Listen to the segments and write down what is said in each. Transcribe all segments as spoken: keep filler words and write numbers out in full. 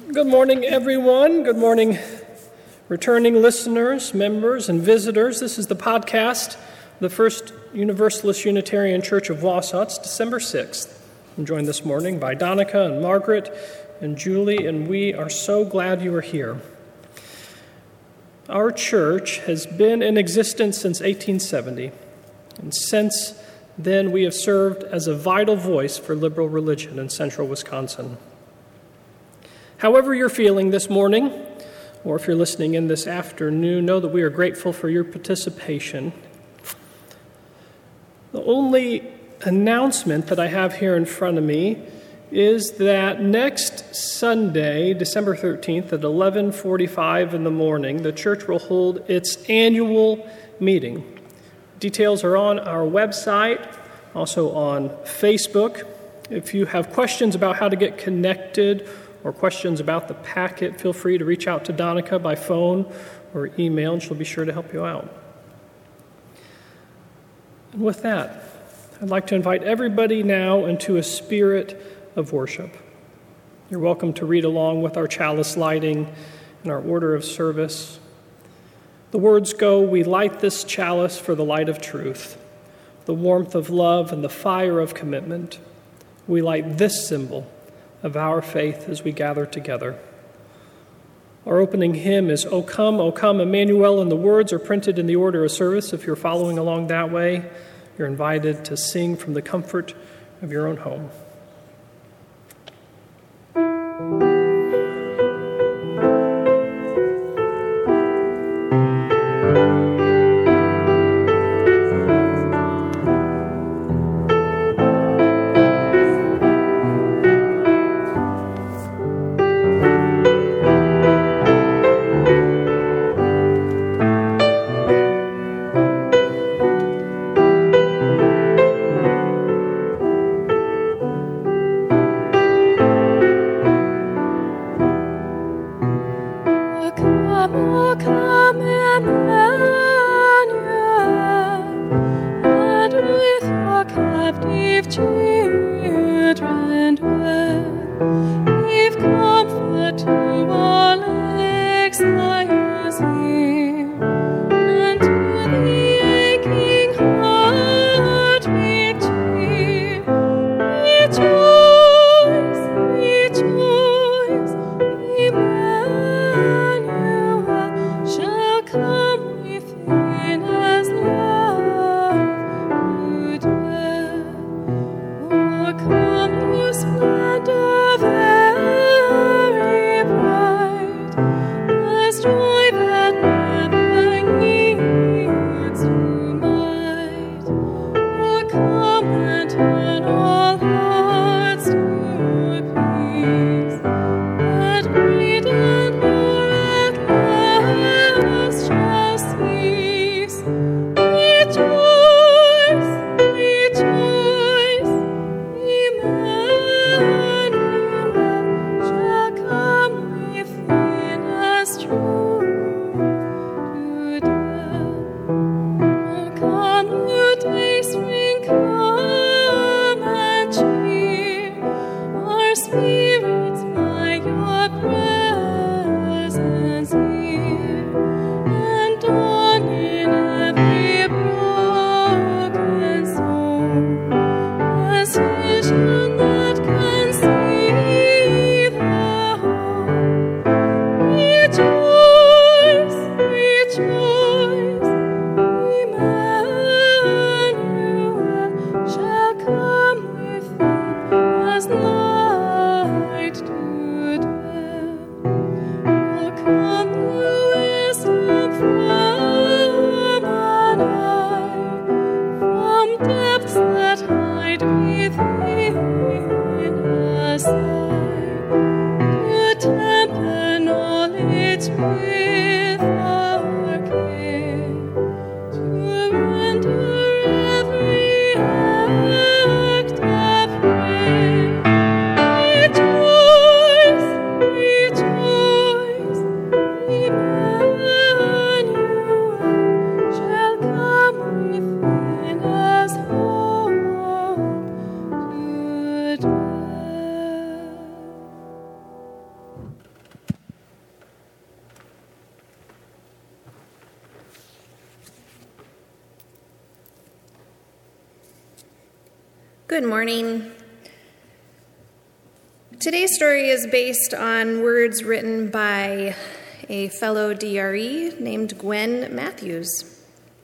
Good morning, everyone. Good morning, returning listeners, members, and visitors. This is the podcast, the First Universalist Unitarian Church of Wausau. It's December sixth. I'm joined this morning by Donica and Margaret and Julie, and we are so glad you are here. Our church has been in existence since eighteen seventy, and since then we have served as a vital voice for liberal religion in central Wisconsin. However you're feeling this morning, or if you're listening in this afternoon, know that we are grateful for your participation. The only announcement that I have here in front of me is that next Sunday, December thirteenth, at eleven forty-five in the morning, the church will hold its annual meeting. Details are on our website, also on Facebook. If you have questions about how to get connected or questions about the packet, feel free to reach out to Donica by phone or email, and she'll be sure to help you out. And with that, I'd like to invite everybody now into a spirit of worship. You're welcome to read along with our chalice lighting and our order of service. The words go, "We light this chalice for the light of truth, the warmth of love and the fire of commitment. We light this symbol of our faith as we gather together." Our opening hymn is "O Come, O Come, Emmanuel," and the words are printed in the order of service. If you're following along that way, you're invited to sing from the comfort of your own home. Good morning. Today's story is based on words written by a fellow D R E named Gwen Matthews.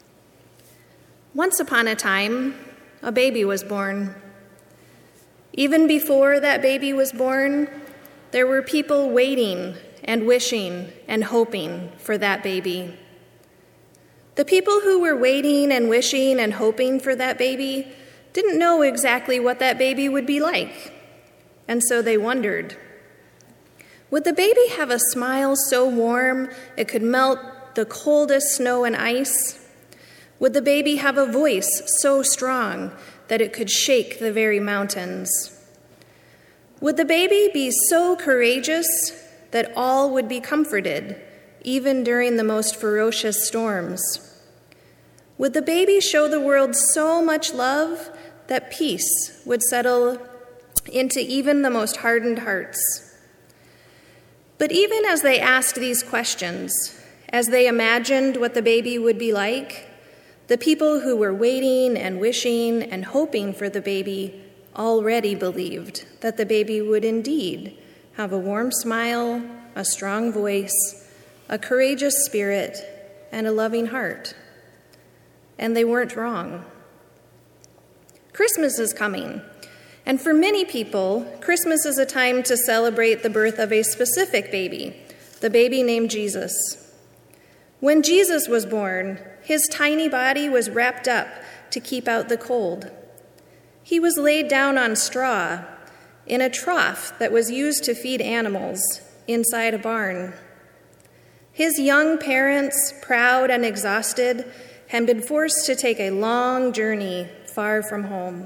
Once upon a time, a baby was born. Even before that baby was born, there were people waiting and wishing and hoping for that baby. The people who were waiting and wishing and hoping for that baby didn't know exactly what that baby would be like, and so they wondered, would the baby have a smile so warm it could melt the coldest snow and ice? Would the baby have a voice so strong that it could shake the very mountains? Would the baby be so courageous that all would be comforted, even during the most ferocious storms? Would the baby show the world so much love that peace would settle into even the most hardened hearts? But even as they asked these questions, as they imagined what the baby would be like, the people who were waiting and wishing and hoping for the baby already believed that the baby would indeed have a warm smile, a strong voice, a courageous spirit, and a loving heart. And they weren't wrong. Christmas is coming, and for many people, Christmas is a time to celebrate the birth of a specific baby, the baby named Jesus. When Jesus was born, his tiny body was wrapped up to keep out the cold. He was laid down on straw in a trough that was used to feed animals inside a barn. His young parents, proud and exhausted, had been forced to take a long journey far from home.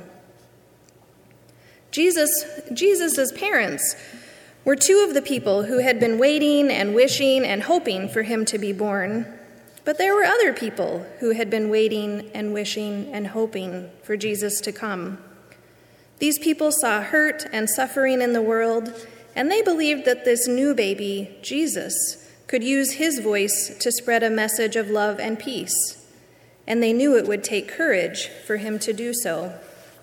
Jesus, Jesus's parents were two of the people who had been waiting and wishing and hoping for him to be born. But there were other people who had been waiting and wishing and hoping for Jesus to come. These people saw hurt and suffering in the world, and they believed that this new baby, Jesus, could use his voice to spread a message of love and peace. And they knew it would take courage for him to do so.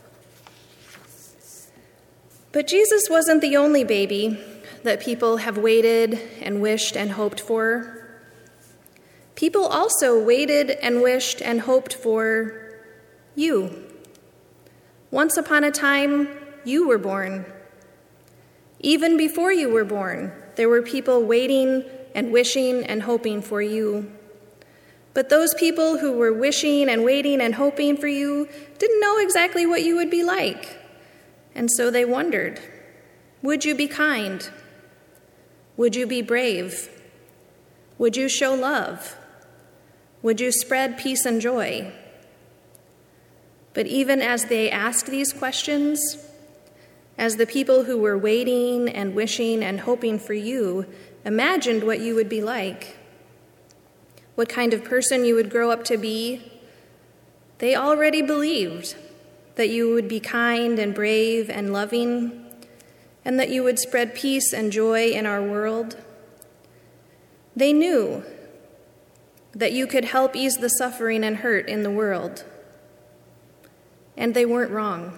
But Jesus wasn't the only baby that people have waited and wished and hoped for. People also waited and wished and hoped for you. Once upon a time, you were born. Even before you were born, there were people waiting and wishing and hoping for you. But those people who were wishing and waiting and hoping for you didn't know exactly what you would be like. And so they wondered, would you be kind? Would you be brave? Would you show love? Would you spread peace and joy? But even as they asked these questions, as the people who were waiting and wishing and hoping for you imagined what you would be like, what kind of person you would grow up to be, they already believed that you would be kind and brave and loving, and that you would spread peace and joy in our world. They knew that you could help ease the suffering and hurt in the world. And they weren't wrong.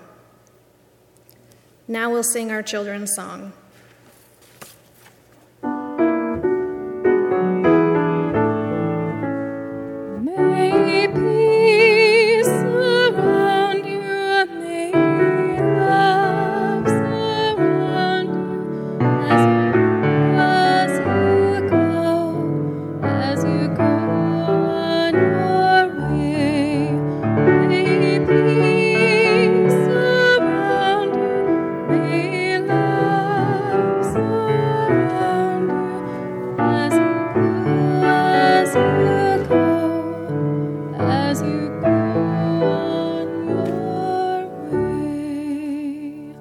Now we'll sing our children's song. May peace surround you, may love surround you as you go, as you go on your way. May peace surround you, may love surround you as you go, as you go, as you go on your way.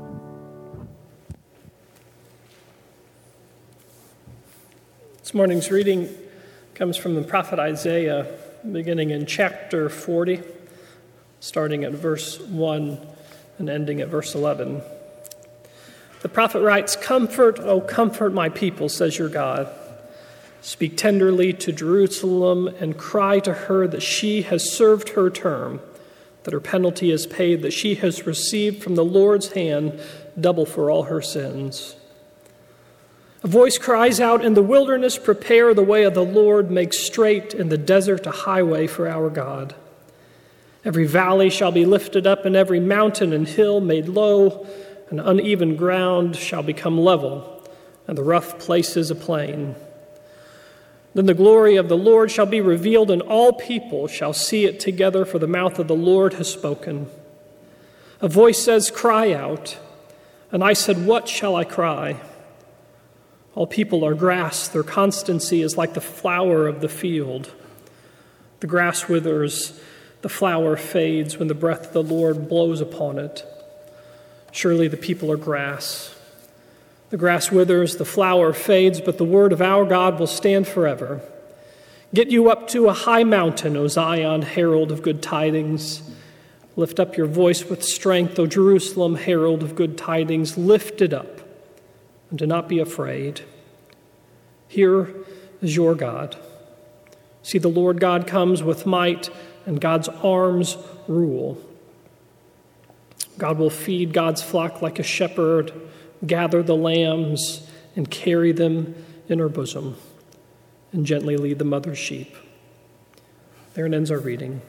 This morning's reading comes from the prophet Isaiah, beginning in chapter forty, starting at verse one and ending at verse eleven. The prophet writes, "Comfort, O comfort my people, says your God. Speak tenderly to Jerusalem and cry to her that she has served her term, that her penalty is paid, that she has received from the Lord's hand double for all her sins. A voice cries out, "In the wilderness, prepare the way of the Lord, make straight in the desert a highway for our God. Every valley shall be lifted up, and every mountain and hill made low, and uneven ground shall become level, and the rough places a plain. Then the glory of the Lord shall be revealed, and all people shall see it together, for the mouth of the Lord has spoken. A voice says, 'Cry out.' And I said, 'What shall I cry?' All people are grass, their constancy is like the flower of the field. The grass withers, the flower fades when the breath of the Lord blows upon it. Surely the people are grass. The grass withers, the flower fades, but the word of our God will stand forever. Get you up to a high mountain, O Zion, herald of good tidings. Lift up your voice with strength, O Jerusalem, herald of good tidings. Lift it up, and do not be afraid. Here is your God. See, the Lord God comes with might, and God's arms rule. God will feed God's flock like a shepherd, gather the lambs and carry them in her bosom, and gently lead the mother sheep." There ends our reading.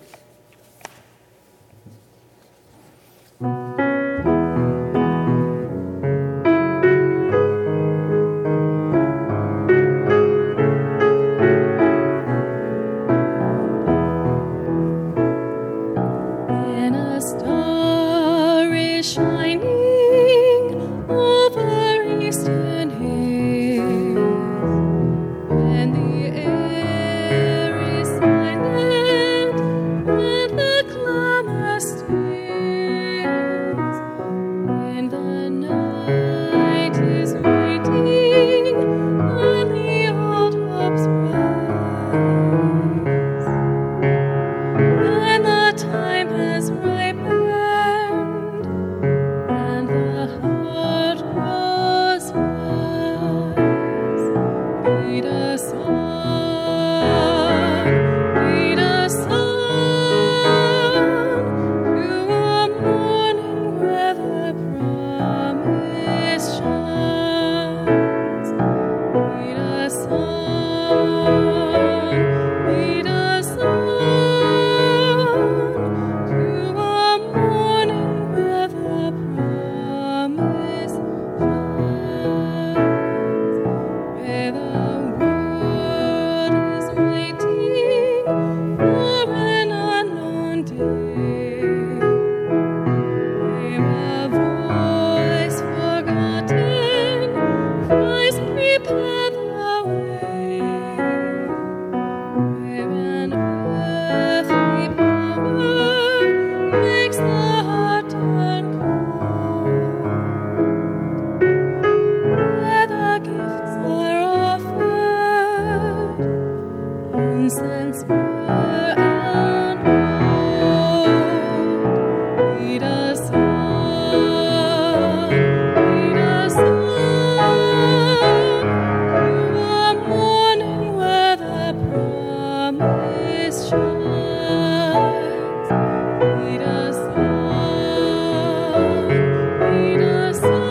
And a star is shining over eastern hills, and the air is silent, and the clamor stills, and the night is waiting, and the old hopes rise, and the time has ripened, and the heart grows wise. Lead us on, lead us on, to a morning where the promise shines. Lead us on, lead us on, to a morning where the promise shines, where the world is waiting for an unknown day, where a voice forgotten cries, "Prepare the way," where an earthly power makes the heart turn cold, where the gifts are offered, incense, myrrh, and gold. Lead us on, lead us on, to a morning where the promise shines. Lead us on, lead us on,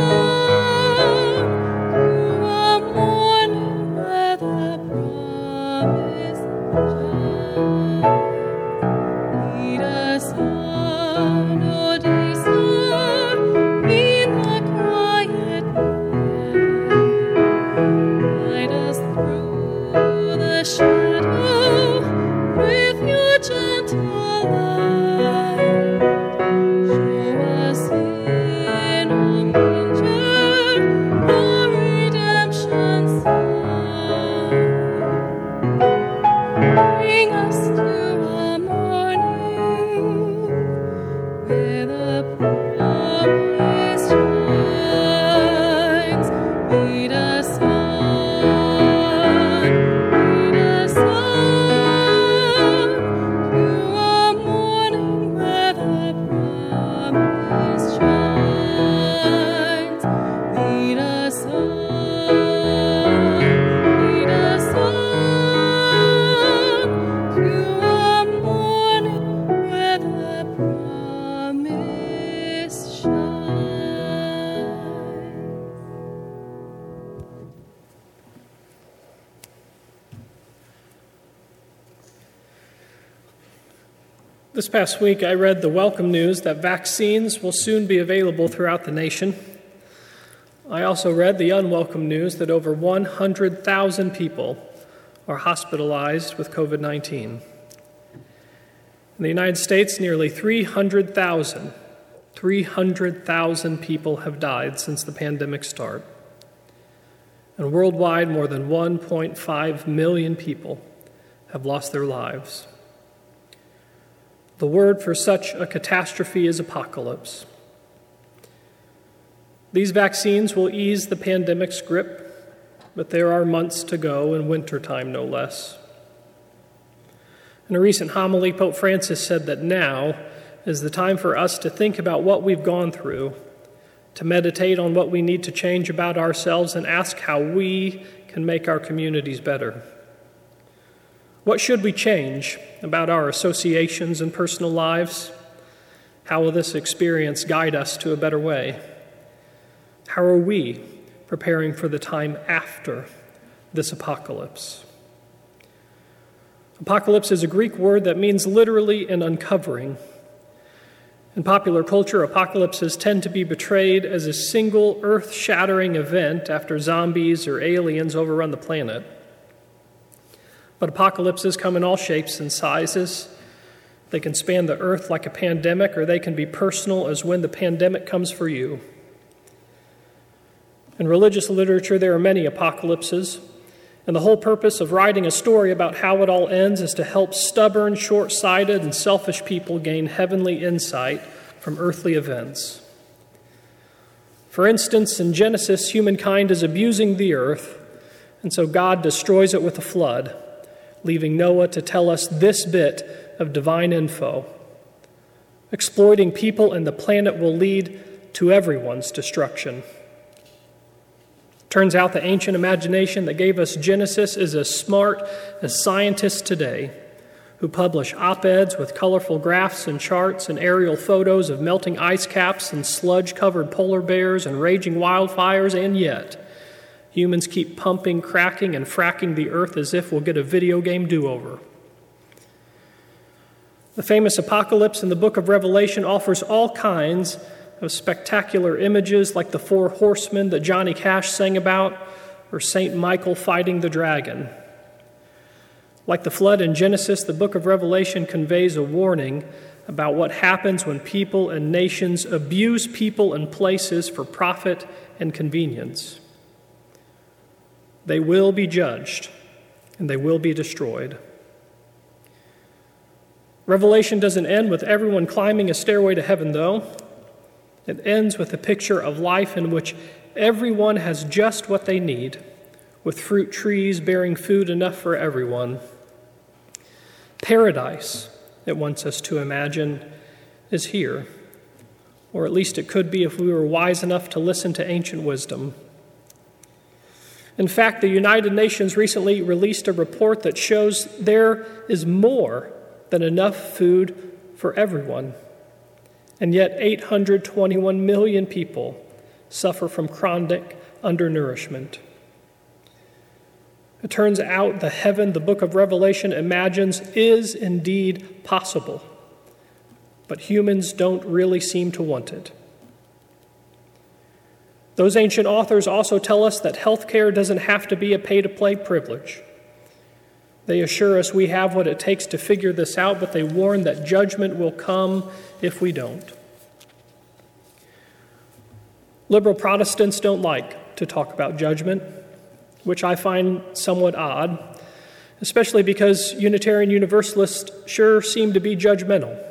to a morning where the promise shines. Lead us on, O day sun, in the quiet night. Guide us through the shadow with your gentle light. Show us in a manger the redemption sign. Bring us to a morning where the promise shines. Lead us on, lead us This past week, I read the welcome news that vaccines will soon be available throughout the nation. I also read the unwelcome news that over one hundred thousand people are hospitalized with covid nineteen. In the United States, nearly three hundred thousand, three hundred thousand people have died since the pandemic start. And worldwide, more than one point five million people have lost their lives. The word for such a catastrophe is apocalypse. These vaccines will ease the pandemic's grip, but there are months to go, in wintertime no less. In a recent homily, Pope Francis said that now is the time for us to think about what we've gone through, to meditate on what we need to change about ourselves, and ask how we can make our communities better. What should we change about our associations and personal lives? How will this experience guide us to a better way? How are we preparing for the time after this apocalypse? Apocalypse is a Greek word that means literally an uncovering. In popular culture, apocalypses tend to be portrayed as a single earth-shattering event after zombies or aliens overrun the planet. But apocalypses come in all shapes and sizes. They can span the earth like a pandemic, or they can be personal as when the pandemic comes for you. In religious literature, there are many apocalypses, and the whole purpose of writing a story about how it all ends is to help stubborn, short-sighted, and selfish people gain heavenly insight from earthly events. For instance, in Genesis, humankind is abusing the earth, and so God destroys it with a flood, leaving Noah to tell us this bit of divine info. Exploiting people and the planet will lead to everyone's destruction. Turns out the ancient imagination that gave us Genesis is as smart as scientists today, who publish op-eds with colorful graphs and charts and aerial photos of melting ice caps and sludge-covered polar bears and raging wildfires, and yet humans keep pumping, cracking, and fracking the earth as if we'll get a video game do-over. The famous apocalypse in the book of Revelation offers all kinds of spectacular images like the four horsemen that Johnny Cash sang about, or Saint Michael fighting the dragon. Like the flood in Genesis, the book of Revelation conveys a warning about what happens when people and nations abuse people and places for profit and convenience. They will be judged, and they will be destroyed. Revelation doesn't end with everyone climbing a stairway to heaven, though. It ends with a picture of life in which everyone has just what they need, with fruit trees bearing food enough for everyone. Paradise, it wants us to imagine, is here, or at least it could be if we were wise enough to listen to ancient wisdom. In fact, the United Nations recently released a report that shows there is more than enough food for everyone. And yet eight hundred twenty-one million people suffer from chronic undernourishment. It turns out the heaven the book of Revelation imagines is indeed possible, but humans don't really seem to want it. Those ancient authors also tell us that health care doesn't have to be a pay-to-play privilege. They assure us we have what it takes to figure this out, but they warn that judgment will come if we don't. Liberal Protestants don't like to talk about judgment, which I find somewhat odd, especially because Unitarian Universalists sure seem to be judgmental.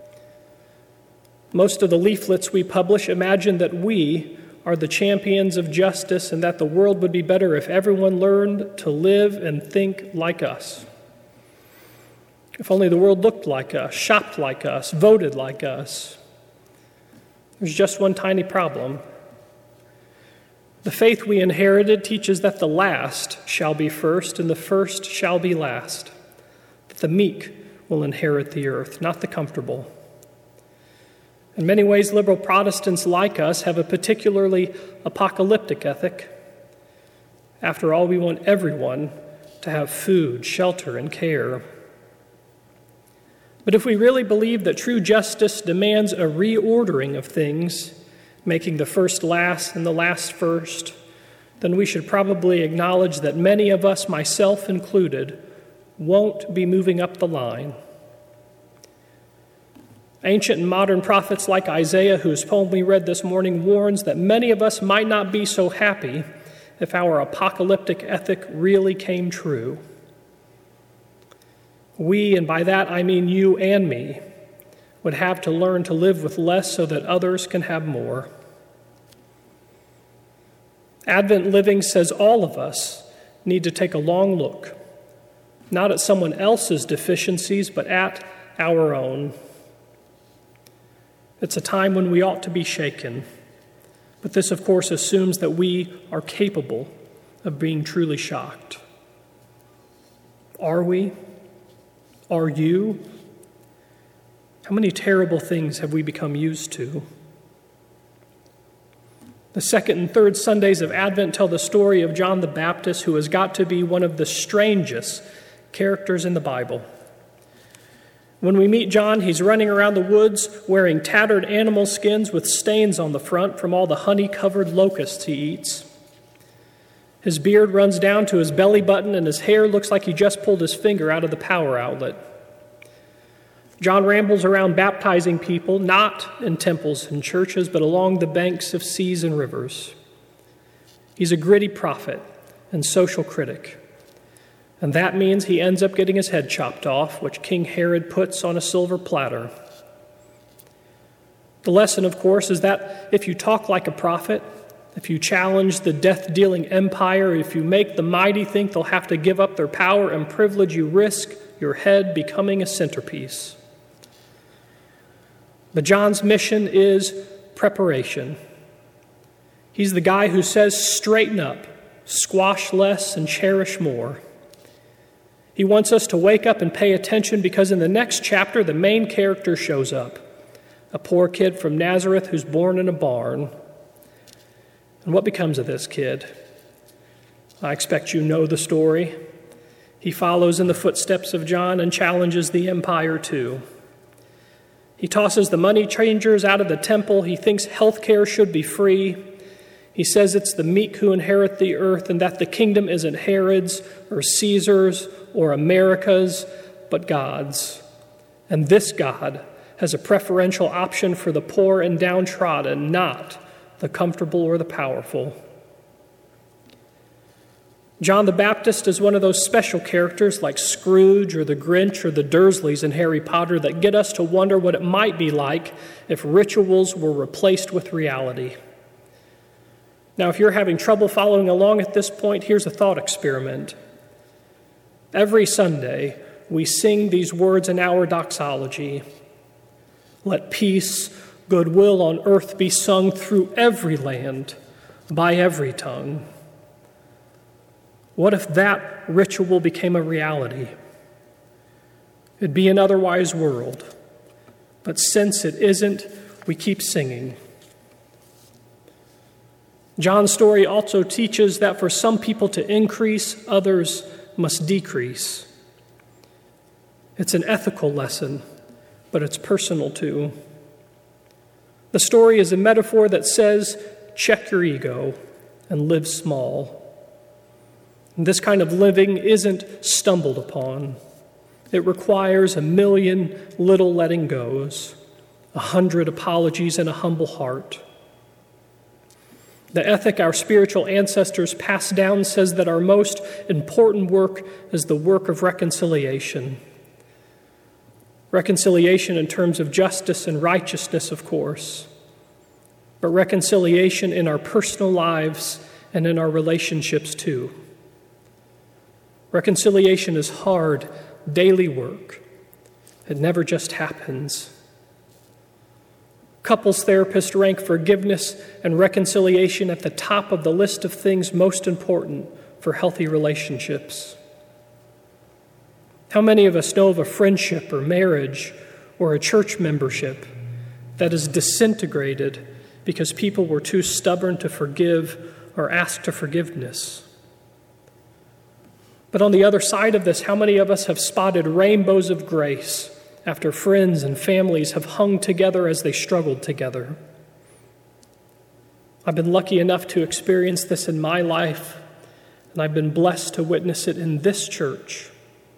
Most of the leaflets we publish imagine that we are the champions of justice and that the world would be better if everyone learned to live and think like us. If only the world looked like us, shopped like us, voted like us. There's just one tiny problem. The faith we inherited teaches that the last shall be first and the first shall be last, that the meek will inherit the earth, not the comfortable. In many ways, liberal Protestants like us have a particularly apocalyptic ethic. After all, we want everyone to have food, shelter, and care. But if we really believe that true justice demands a reordering of things, making the first last and the last first, then we should probably acknowledge that many of us, myself included, won't be moving up the line. Ancient and modern prophets like Isaiah, whose poem we read this morning, warns that many of us might not be so happy if our apocalyptic ethic really came true. We, and by that I mean you and me, would have to learn to live with less so that others can have more. Advent living says all of us need to take a long look, not at someone else's deficiencies, but at our own. It's a time when we ought to be shaken, but this, of course, assumes that we are capable of being truly shocked. Are we? Are you? How many terrible things have we become used to? The second and third Sundays of Advent tell the story of John the Baptist, who has got to be one of the strangest characters in the Bible. When we meet John, he's running around the woods wearing tattered animal skins with stains on the front from all the honey-covered locusts he eats. His beard runs down to his belly button, and his hair looks like he just pulled his finger out of the power outlet. John rambles around baptizing people, not in temples and churches, but along the banks of seas and rivers. He's a gritty prophet and social critic. And that means he ends up getting his head chopped off, which King Herod puts on a silver platter. The lesson, of course, is that if you talk like a prophet, if you challenge the death-dealing empire, if you make the mighty think they'll have to give up their power and privilege, you risk your head becoming a centerpiece. But John's mission is preparation. He's the guy who says, straighten up, squash less, and cherish more. He wants us to wake up and pay attention because in the next chapter, the main character shows up, a poor kid from Nazareth who's born in a barn. And what becomes of this kid? I expect you know the story. He follows in the footsteps of John and challenges the empire too. He tosses the money changers out of the temple. He thinks health care should be free. He says it's the meek who inherit the earth and that the kingdom isn't Herod's or Caesar's or America's, but God's. And this God has a preferential option for the poor and downtrodden, not the comfortable or the powerful. John the Baptist is one of those special characters like Scrooge or the Grinch or the Dursleys in Harry Potter that get us to wonder what it might be like if rituals were replaced with reality. Now, if you're having trouble following along at this point, here's a thought experiment. Every Sunday, we sing these words in our doxology. Let peace, goodwill on earth be sung through every land, by every tongue. What if that ritual became a reality? It'd be an otherwise world. But since it isn't, we keep singing. John's story also teaches that for some people to increase, others must decrease. It's an ethical lesson, but it's personal too. The story is a metaphor that says, check your ego and live small. And this kind of living isn't stumbled upon. It requires a million little letting goes, a hundred apologies, and a humble heart. The ethic our spiritual ancestors passed down says that our most important work is the work of reconciliation. Reconciliation in terms of justice and righteousness, of course, but reconciliation in our personal lives and in our relationships too. Reconciliation is hard, daily work. It never just happens. Couples therapists rank forgiveness and reconciliation at the top of the list of things most important for healthy relationships. How many of us know of a friendship or marriage or a church membership that is disintegrated because people were too stubborn to forgive or ask for forgiveness? But on the other side of this, how many of us have spotted rainbows of grace after friends and families have hung together as they struggled together. I've been lucky enough to experience this in my life, and I've been blessed to witness it in this church.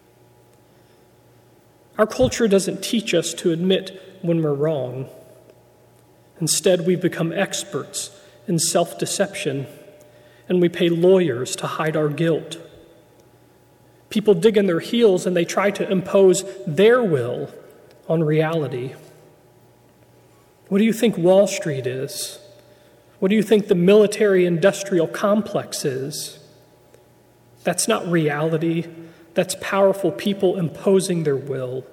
Our culture doesn't teach us to admit when we're wrong. Instead, we've become experts in self-deception, and we pay lawyers to hide our guilt. People dig in their heels and they try to impose their will on reality. What do you think Wall Street is? What do you think the military-industrial complex is? That's not reality. That's powerful people imposing their will.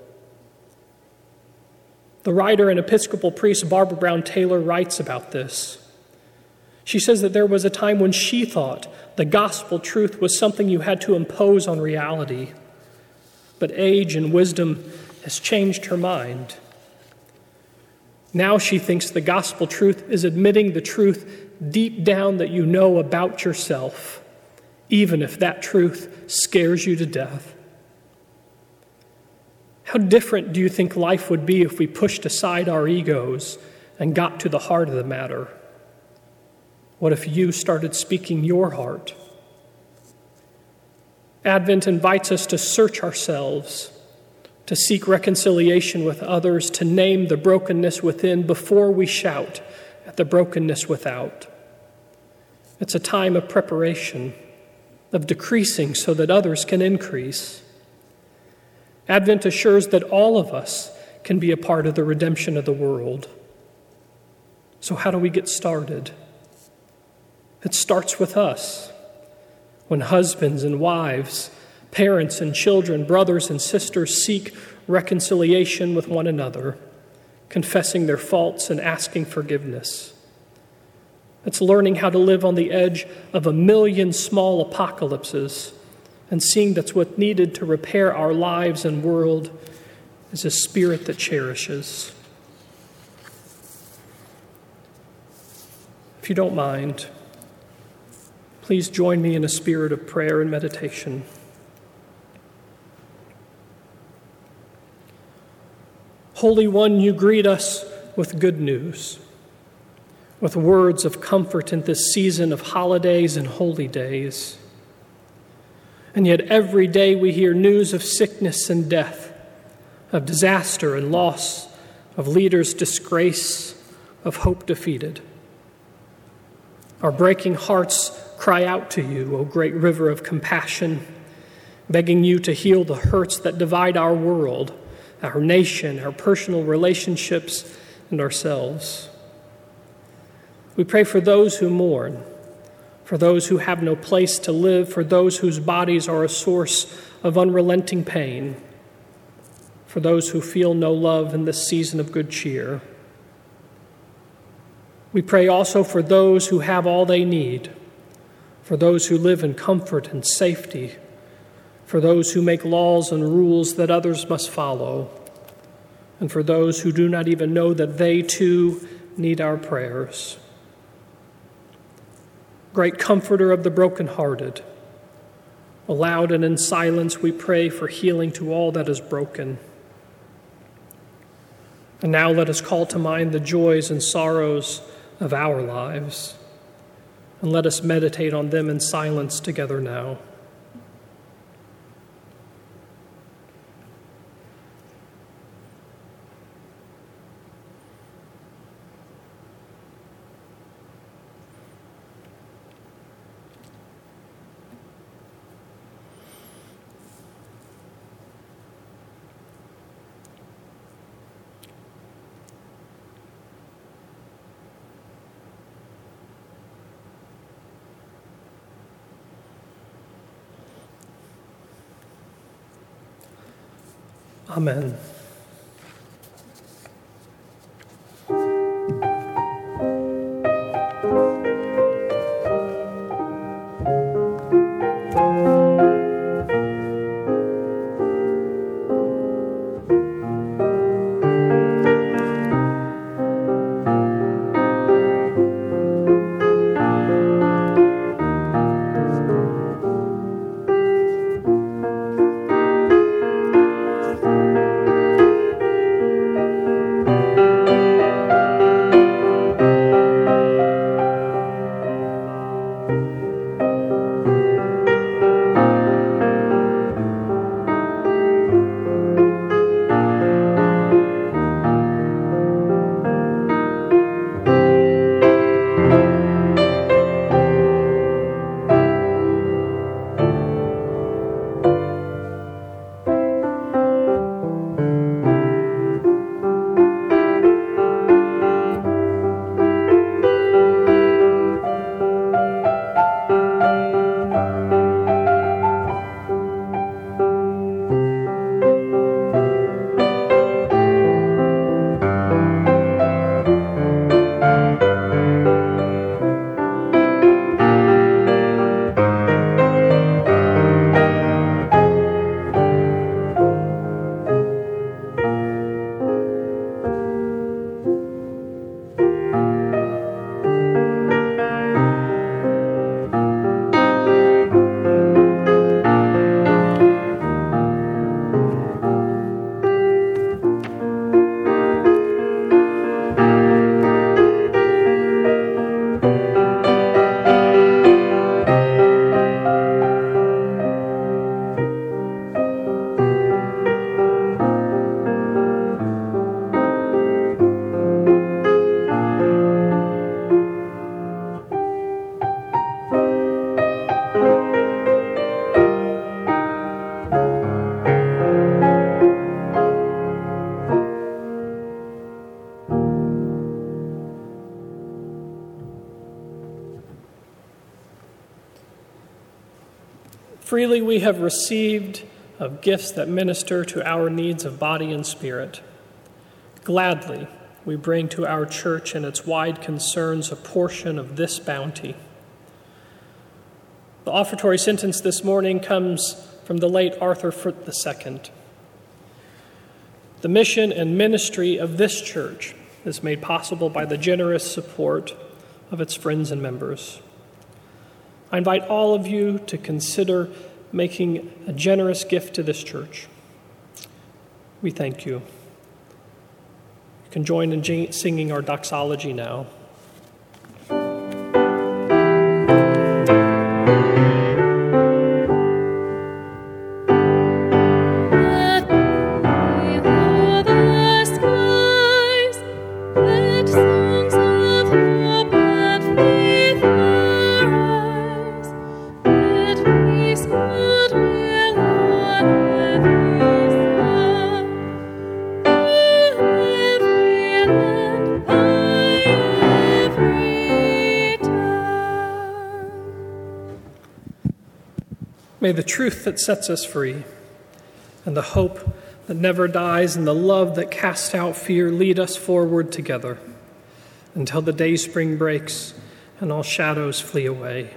The writer and Episcopal priest Barbara Brown Taylor writes about this. She says that there was a time when she thought the gospel truth was something you had to impose on reality. But age and wisdom has changed her mind. Now she thinks the gospel truth is admitting the truth deep down that you know about yourself, even if that truth scares you to death. How different do you think life would be if we pushed aside our egos and got to the heart of the matter? What if you started speaking your heart? Advent invites us to search ourselves, to seek reconciliation with others, to name the brokenness within before we shout at the brokenness without. It's a time of preparation, of decreasing so that others can increase. Advent assures that all of us can be a part of the redemption of the world. So how do we get started? It starts with us. When husbands and wives, parents and children, brothers and sisters seek reconciliation with one another, confessing their faults and asking forgiveness. It's learning how to live on the edge of a million small apocalypses and seeing that's what needed to repair our lives and world is a spirit that cherishes. If you don't mind, please join me in a spirit of prayer and meditation. Holy One, you greet us with good news, with words of comfort in this season of holidays and holy days. And yet every day we hear news of sickness and death, of disaster and loss, of leaders' disgrace, of hope defeated. Our breaking hearts cry out to you, O great river of compassion, begging you to heal the hurts that divide our world, our nation, our personal relationships, and ourselves. We pray for those who mourn, for those who have no place to live, for those whose bodies are a source of unrelenting pain, for those who feel no love in this season of good cheer. We pray also for those who have all they need, for those who live in comfort and safety, for those who make laws and rules that others must follow, and for those who do not even know that they too need our prayers. Great comforter of the brokenhearted, aloud and in silence we pray for healing to all that is broken. And now let us call to mind the joys and sorrows of our lives, and let us meditate on them in silence together now. Amen. Freely we have received of gifts that minister to our needs of body and spirit. Gladly we bring to our church and its wide concerns a portion of this bounty. The offertory sentence this morning comes from the late Arthur Foote the Second. The mission and ministry of this church is made possible by the generous support of its friends and members. I invite all of you to consider making a generous gift to this church. We thank you. You can join in singing our doxology now. May the truth that sets us free and the hope that never dies and the love that casts out fear lead us forward together until the day spring breaks and all shadows flee away.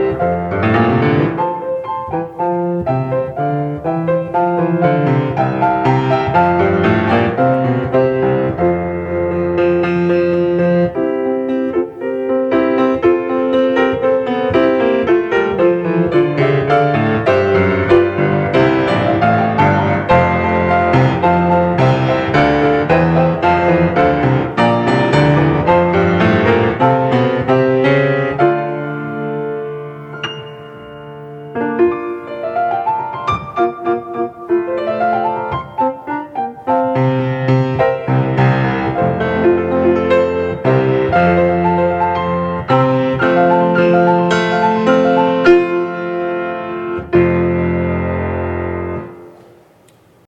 Thank you.